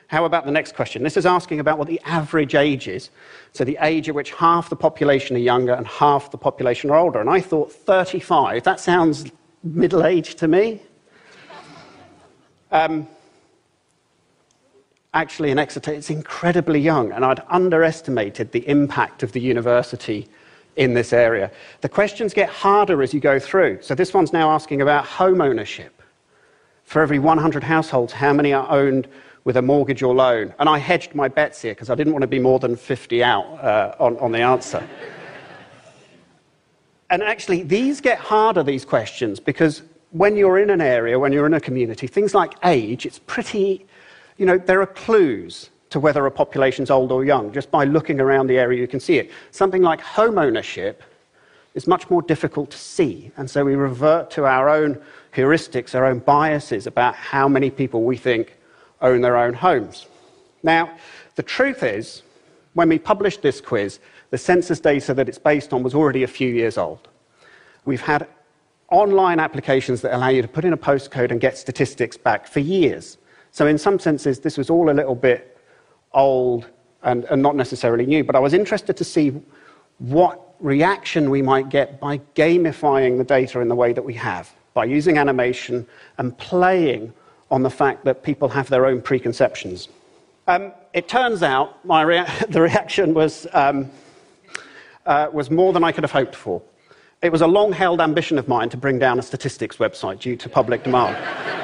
How about the next question? This is asking about what the average age is. So the age at which half the population are younger and half the population are older. And I thought 35, that sounds middle-aged to me. Actually, in Exeter, it's incredibly young, and I'd underestimated the impact of the university in this area. The questions get harder as you go through. So this one's now asking about home ownership. For every 100 households, how many are owned with a mortgage or loan? And I hedged my bets here because I didn't want to be more than 50 out on the answer. And actually, these get harder, these questions, because when you're in an area, when you're in a community, things like age, it's pretty, there are clues to whether a population's old or young. Just by looking around the area, you can see it. Something like home ownership is much more difficult to see, and so we revert to our own heuristics, our own biases about how many people we think own their own homes. Now, the truth is, when we published this quiz, the census data that it's based on was already a few years old. We've had online applications that allow you to put in a postcode and get statistics back for years. So in some senses, this was all a little bit old and not necessarily new, but I was interested to see what reaction we might get by gamifying the data in the way that we have, by using animation and playing on the fact that people have their own preconceptions. It turns out the reaction was more than I could have hoped for. It was a long-held ambition of mine to bring down a statistics website due to public demand.